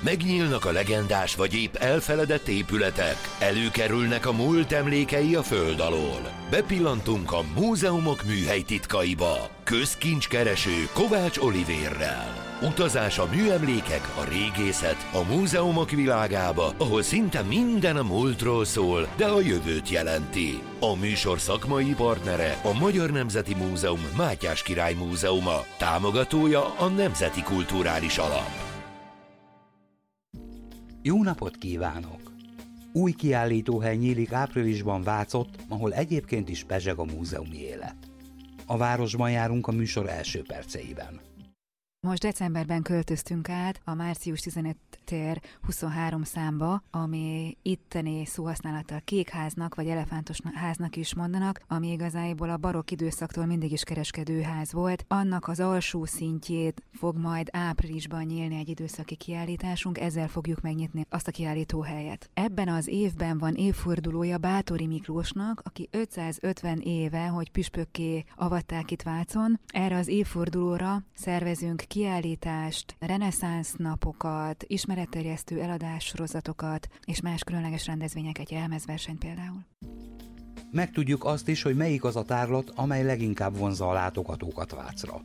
Megnyílnak a legendás vagy épp elfeledett épületek, előkerülnek a múlt emlékei a föld alól. Bepillantunk a múzeumok műhely titkaiba. Közkincskereső Kovács Olivérrel. Utazás a műemlékek, a régészet, a múzeumok világába, ahol szinte minden a múltról szól, de a jövőt jelenti. A műsor szakmai partnere a Magyar Nemzeti Múzeum Mátyás Király Múzeuma, támogatója a Nemzeti Kulturális Alap. Jó napot kívánok! Új kiállítóhely nyílik áprilisban Vácott, ahol egyébként is pezseg a múzeumi élet. A városban járunk a műsor első perceiben. Most decemberben költöztünk át a március 15 tér 23 számba, ami itteni szóhasználattal kékháznak vagy elefántos háznak is mondanak, ami igazából a barokk időszaktól mindig is kereskedőház volt. Annak az alsó szintjét fog majd áprilisban nyílni egy időszaki kiállításunk, ezzel fogjuk megnyitni azt a kiállítóhelyet. Ebben az évben van évfordulója Báthori Miklósnak, aki 550 éve, hogy püspökké avatták itt Vácon. Erre az évfordulóra szervezünk kiállítást, reneszánsz napokat, ismeretterjesztő eladássorozatokat és más különleges rendezvényeket, jelmezversenyt például. Megtudjuk azt is, hogy melyik az a tárlat, amely leginkább vonzza a látogatókat Vácra.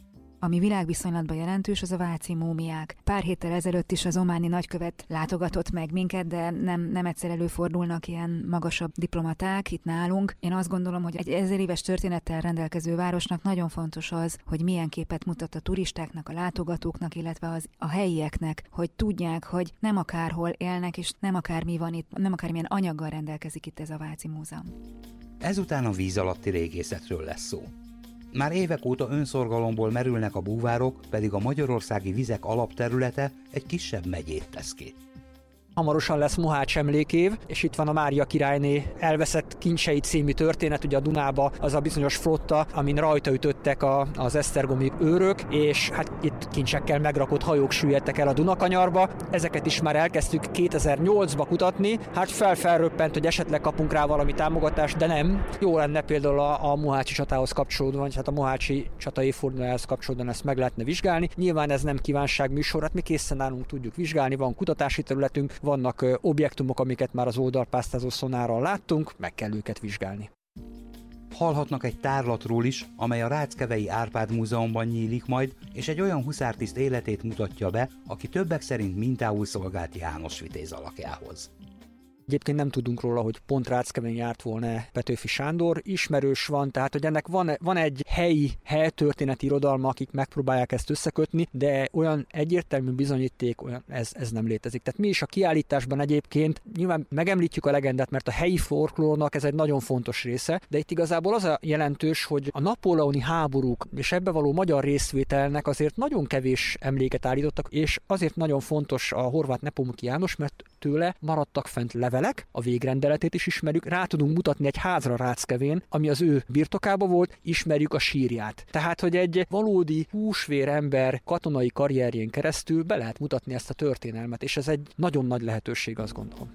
Ami világviszonylatban jelentős, az a váci múmiák. Pár héttel ezelőtt is az ománi nagykövet látogatott meg minket, de nem egyszer előfordulnak ilyen magasabb diplomaták itt nálunk. Én azt gondolom, hogy egy 1000 éves történettel rendelkező városnak nagyon fontos az, hogy milyen képet mutat a turistáknak, a látogatóknak, illetve a helyieknek, hogy tudják, hogy nem akárhol élnek, és nem akármi van itt, nem akármilyen anyaggal rendelkezik itt ez a váci múzeum. Ezután a víz alatti régészetről lesz szó. Már évek óta önszorgalomból merülnek a búvárok, pedig a magyarországi vizek alapterülete egy kisebb megyét tesz ki. Hamarosan lesz Mohács emlékév, és itt van a Mária királyné elveszett kincsei című történet, ugye a Dunába az a bizonyos flotta, amin rajta ütöttek az esztergomi őrök, és hát itt kincsekkel megrakott hajók süllyedtek el a Dunakanyarba. Ezeket is már elkezdtük 2008-ba kutatni, hát felröppent, hogy esetleg kapunk rá valami támogatást, de nem. Jó lenne például a mohácsi csatához kapcsolódóan, vagy hát a mohácsi csata évfordulójához kapcsolódóan ezt meg lehetne vizsgálni. Nyilván ez nem kívánságműsor, hát mi készen állunk, tudjuk vizsgálni, van kutatási területünk, vannak objektumok, amiket már az oldalpásztázó szonárral láttunk, meg kell őket vizsgálni. Hallhatnak egy tárlatról is, amely a Ráckevei Árpád Múzeumban nyílik majd, és egy olyan huszártiszt életét mutatja be, aki többek szerint mintául szolgált János Vitéz alakjához. Egyébként nem tudunk róla, hogy pont Ráckeven járt volna Petőfi Sándor, ismerős van, tehát hogy ennek van egy helyi helytörténeti irodalma, akik megpróbálják ezt összekötni, de olyan egyértelmű bizonyíték, ez nem létezik. Tehát mi is a kiállításban egyébként nyilván megemlítjük a legendát, mert a helyi folklórnak ez egy nagyon fontos része, de itt igazából az a jelentős, hogy a napóleoni háborúk és ebbe való magyar részvételnek azért nagyon kevés emléket állítottak, és azért nagyon fontos a Horváth Nepomuki János, mert tőle maradtak fent levelek, a végrendeletét is ismerjük, rá tudunk mutatni egy házra Ráckevén, ami az ő birtokában volt, ismerjük a sírját. Tehát, hogy egy valódi húsvér ember katonai karrierjén keresztül be lehet mutatni ezt a történelmet, és ez egy nagyon nagy lehetőség, azt gondolom.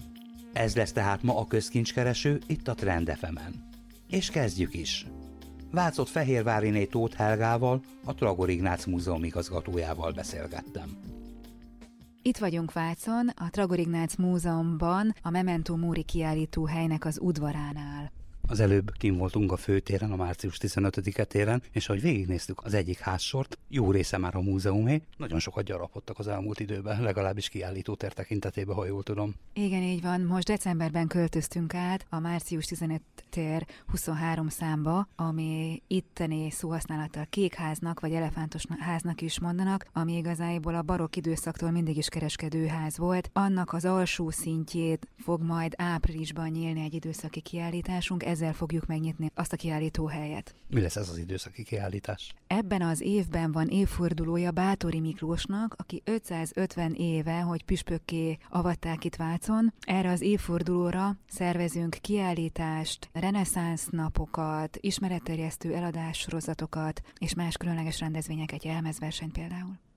Ez lesz tehát ma a közkincskereső itt a Trend FM-en. És kezdjük is. Vácott Fehérváriné Tóth Helgával, a Tragor Ignác Múzeum igazgatójával beszélgettem. Itt vagyunk Vácon, a Tragor Ignác Múzeumban, a Memento Mori kiállítóhelynek az udvaránál. Az előbb kint voltunk a főtéren, a március 15-e téren, és ahogy végignéztük az egyik házsort, jó része már a múzeumé, nagyon sokat gyarapodtak az elmúlt időben, legalábbis kiállítótér tekintetében, ha jól tudom. Igen, így van. Most decemberben költöztünk át a március 15 tér 23 számba, ami itteni szóhasználattal kékháznak vagy elefántos háznak is mondanak, ami igazából a barokk időszaktól mindig is kereskedőház volt. Annak az alsó szintjét fog majd áprilisban nyílni egy időszaki kiállításunk, ezzel fogjuk megnyitni azt a kiállítóhelyet. Mi lesz ez az időszaki kiállítás? Ebben az évben van évfordulója Báthori Miklósnak, aki 550 éve, hogy püspökké avatták itt Vácon. Erre az évfordulóra szervezünk kiállítást, reneszánsz napokat, ismeretterjesztő eladássorozatokat és más különleges rendezvényeket, jelmezversenyt például.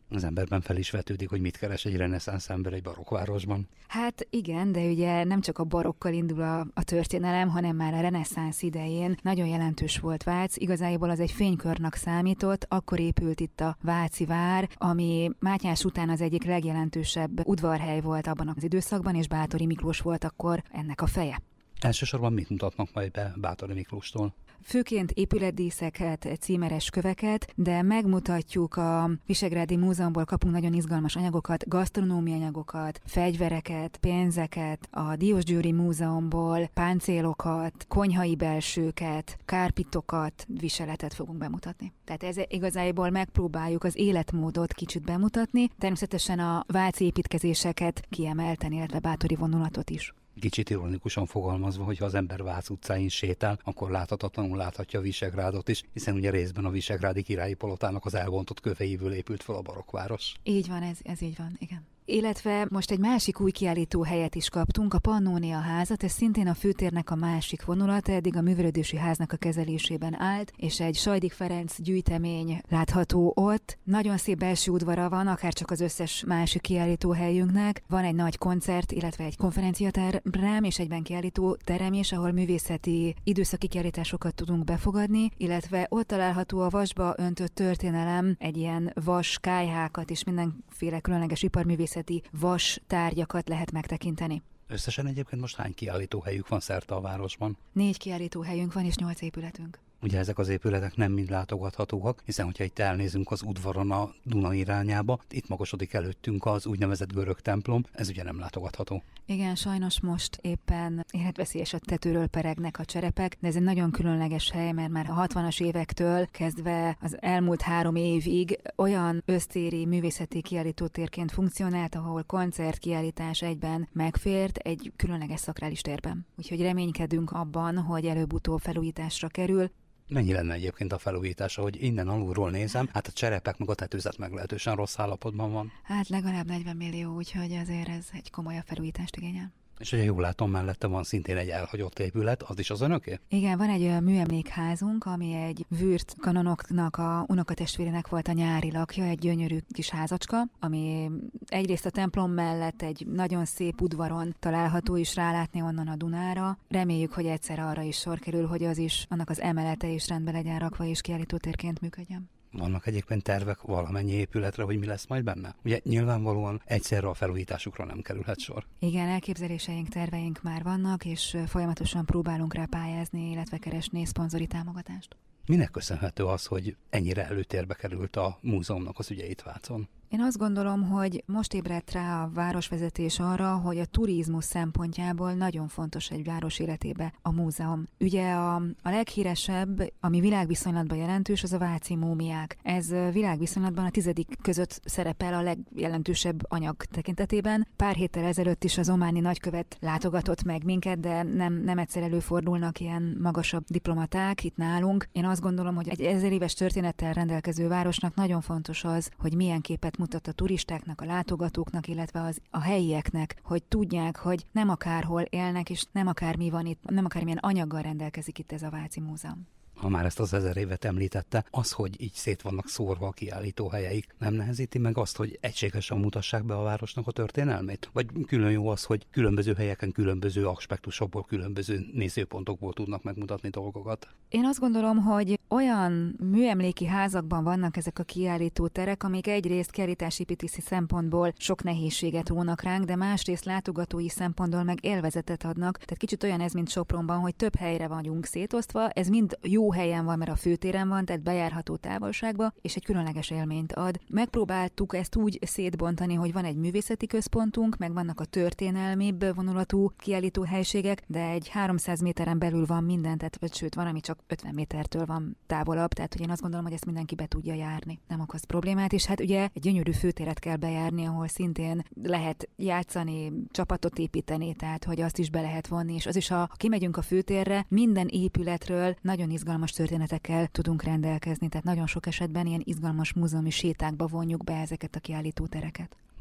Az emberben fel is vetődik, hogy mit keres egy reneszánsz ember egy barokkvárosban. Hát igen, de ugye nem csak a barokkal indul a történelem, hanem már a reneszánsz idején nagyon jelentős volt Vác. Igazából az egy fénykörnek számított, akkor épült itt a váci vár, ami Mátyás után az egyik legjelentősebb udvarhely volt abban az időszakban, és Báthori Miklós volt akkor ennek a feje. Elsősorban mit mutatnak majd be Báthori Miklóstól? Főként épületdíszeket, címeres köveket, de megmutatjuk a Visegrádi Múzeumból, kapunk nagyon izgalmas anyagokat, gasztronómiai anyagokat, fegyvereket, pénzeket, a Diósgyőri Múzeumból páncélokat, konyhai belsőket, kárpitokat, viseletet fogunk bemutatni. Tehát ez igazából megpróbáljuk az életmódot kicsit bemutatni, természetesen a váci építkezéseket kiemelten, illetve báthori vonulatot is. Kicsit ironikusan fogalmazva, hogy ha az ember Vác utcáin sétál, akkor láthatatlanul láthatja a Visegrádot is, hiszen ugye részben a visegrádi királyi palotának az elbontott köveiből épült fel a barokkváros. Így van, ez így van, igen. Illetve most egy másik új kiállító helyet is kaptunk, a Pannónia házat, ez szintén a főtérnek a másik vonulata, eddig a művelődési háznak a kezelésében állt, és egy Sajdik Ferenc gyűjtemény látható ott. Nagyon szép belső udvara van, akár csak az összes másik kiállító helyünknek. Van egy nagy koncert, illetve egy konferenciaterem és egyben kiállító terem is, ahol művészeti időszaki kiállításokat tudunk befogadni, illetve ott található a vasba öntött történelem, egy ilyen vas kályhákat és mindenféle különleges iparművészeti vas tárgyakat lehet megtekinteni. Összesen egyébként most hány kiállítóhelyük van szerte a városban? 4 kiállítóhelyünk van és 8 épületünk. Ugye ezek az épületek nem mind látogathatóak, hiszen hogyha itt elnézünk az udvaron a Duna irányába, itt magasodik előttünk az úgynevezett görög templom, ez ugye nem látogatható. Igen, sajnos most éppen életveszélyes a tetőről peregnek a cserepek, de ez egy nagyon különleges hely, mert már a 60-as évektől kezdve az elmúlt 3 évig olyan össztéri művészeti kiállítótérként funkcionált, ahol koncertkiállítás egyben megfért egy különleges szakrális térben. Úgyhogy reménykedünk abban, hogy előbb-utóbb felújításra kerül. Mennyi lenne egyébként a felújítása, hogy innen alulról nézem, hát a cserepek meg a tetőzet meglehetősen rossz állapotban van. Hát legalább 40 millió, úgyhogy azért ez egy komolyabb felújítást igényel. És ugye jól látom, mellette van szintén egy elhagyott épület, az is az önöké? Igen, van egy műemlékházunk, ami egy Würth kanonoknak a unokatestvérének volt a nyári lakja, egy gyönyörű kis házacska, ami egyrészt a templom mellett egy nagyon szép udvaron található is, rálátni onnan a Dunára. Reméljük, hogy egyszer arra is sor kerül, hogy az is, annak az emelete is rendbe legyen rakva és kiállítótérként működjön. Vannak egyébként tervek valamennyi épületre, hogy mi lesz majd benne? Ugye nyilvánvalóan egyszerre a felújításukra nem kerülhet sor. Igen, elképzeléseink, terveink már vannak, és folyamatosan próbálunk rá pályázni, illetve keresni szponzori támogatást. Minek köszönhető az, hogy ennyire előtérbe került a múzeumnak az ügye itt Vácon? Én azt gondolom, hogy most ébredt rá a városvezetés arra, hogy a turizmus szempontjából nagyon fontos egy város életébe a múzeum. Ugye a leghíresebb, ami világviszonylatban jelentős, az a váci múmiák. Ez világviszonylatban a 10. között szerepel a legjelentősebb anyag tekintetében. Pár héttel ezelőtt is az ománi nagykövet látogatott meg minket, de nem egyszer előfordulnak ilyen magasabb diplomaták itt nálunk. Én azt gondolom, hogy egy 1000 éves történettel rendelkező városnak nagyon fontos az, hogy milyen képet mutat a turistáknak, a látogatóknak, illetve a helyieknek, hogy tudják, hogy nem akárhol élnek, és nem akármi van itt, nem akármilyen anyaggal rendelkezik itt ez a Váci Múzeum. Ha már ezt az 1000 évet említette, az, hogy így szét vannak szórva a kiállítóhelyeik, nem nehezíti meg azt, hogy egységesen mutassák be a városnak a történelmét? Vagy külön jó az, hogy különböző helyeken, különböző aspektusokból, különböző nézőpontokból tudnak megmutatni dolgokat? Én azt gondolom, hogy olyan műemléki házakban vannak ezek a kiállítóterek, amik egyrészt kiállításépítési szempontból sok nehézséget rónak ránk, de másrészt látogatói szempontból meg élvezetet adnak. Tehát kicsit olyan ez, mint Sopronban, hogy több helyre vagyunk szétosztva, ez mind jó helyen van, mert a főtéren van, tehát bejárható távolságba, és egy különleges élményt ad. Megpróbáltuk ezt úgy szétbontani, hogy van egy művészeti központunk, meg vannak a történelmibb vonulatú kiállító helységek, de egy 300 méteren belül van minden, tehát sőt, van, ami csak 50 métertől van távolabb, tehát hogy én azt gondolom, hogy ezt mindenki be tudja járni. Nem okoz problémát, és hát ugye egy gyönyörű főtéret kell bejárni, ahol szintén lehet játszani, csapatot építeni, tehát hogy azt is be lehet vonni, és az is, ha kimegyünk a főtérre, minden épületről nagyon izgalmas történetekkel tudunk rendelkezni, tehát nagyon sok esetben ilyen izgalmas múzeumi sétákba vonjuk be ezeket a kiállítótereket.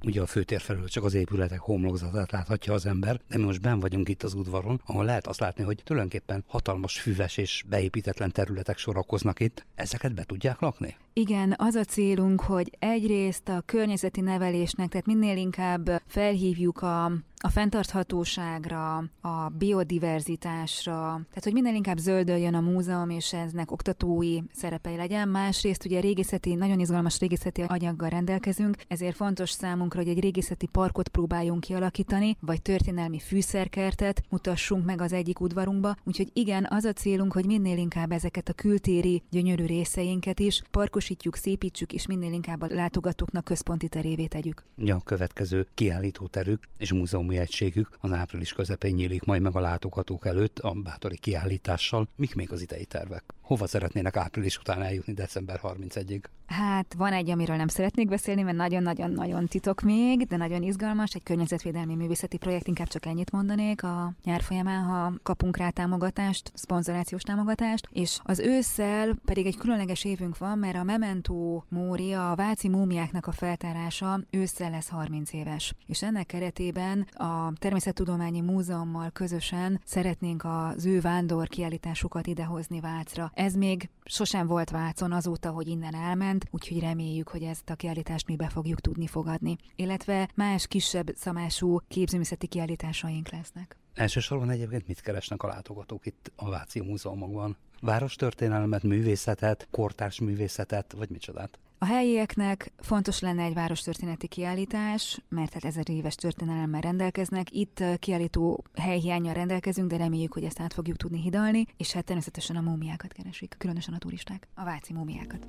Ugye a főtér felől csak az épületek homlokzatát láthatja az ember, de mi most benn vagyunk itt az udvaron, ahol lehet azt látni, hogy tulajdonképpen hatalmas füves és beépítetlen területek sorakoznak itt. Ezeket be tudják lakni? Igen, az a célunk, hogy egyrészt a környezeti nevelésnek, tehát minél inkább felhívjuk a fenntarthatóságra, a biodiverzitásra, tehát hogy minél inkább zöldöljön a múzeum, és eznek oktatói szerepei legyen. Másrészt ugye nagyon izgalmas régészeti anyaggal rendelkezünk, ezért fontos számunkra, hogy egy régészeti parkot próbáljunk kialakítani, vagy történelmi fűszerkertet mutassunk meg az egyik udvarunkba. Úgyhogy igen, az a célunk, hogy minél inkább ezeket a kültéri gyönyörű részeinket is parkosítjuk, szépítsük, és minél inkább a látogatóknak központi terévé tegyük. Ja, a következő kiállítóterük és múzeumi egységük az április közepén nyílik majd meg a látogatók előtt a bátori kiállítással. Mik még az idei tervek? Hova szeretnének április után eljutni december 31-ig? Hát van egy, amiről nem szeretnék beszélni, mert nagyon-nagyon-nagyon titok még, de nagyon izgalmas, egy környezetvédelmi művészeti projekt, inkább csak ennyit mondanék a nyár folyamán, ha kapunk rá támogatást, szponzorációs támogatást, és az ősszel pedig egy különleges évünk van, mert a Memento Mori, a váci múmiáknak a feltárása ősszel lesz 30 éves. És ennek keretében a Természettudományi Múzeummal közösen szeretnénk az ő vándor kiállításukat idehozni Vácra. Ez még sosem volt Vácon azóta, hogy innen elment, úgyhogy reméljük, hogy ezt a kiállítást mi be fogjuk tudni fogadni. Illetve más kisebb szamású képzőművészeti kiállításaink lesznek. Elsősorban egyébként mit keresnek a látogatók itt a váci múzeumokban? Várostörténelmet, művészetet, kortárs művészetet, vagy micsodát? A helyieknek fontos lenne egy várostörténeti kiállítás, mert hát 1000 éves történelemmel rendelkeznek. Itt kiállító helyhiánnyal rendelkezünk, de reméljük, hogy ezt át fogjuk tudni hidalni, és hát természetesen a múmiákat keresik, különösen a turisták, a váci múmiákat.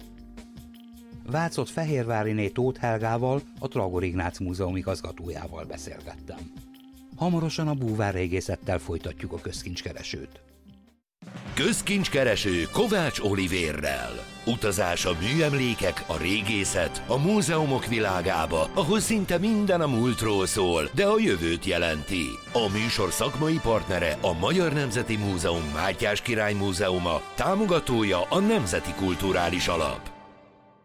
Vácott Fehérváriné Tóth Helgával, a Tragor Ignác Múzeum igazgatójával beszélgettem. Hamarosan a búvárrégészettel folytatjuk a közkincskeresőt. Közkincskereső Kovács Olivérrel. Utazás a műemlékek, a régészet, a múzeumok világába, ahol szinte minden a múltról szól, de a jövőt jelenti. A műsor szakmai partnere a Magyar Nemzeti Múzeum Mátyás Király Múzeuma, támogatója a Nemzeti Kulturális Alap.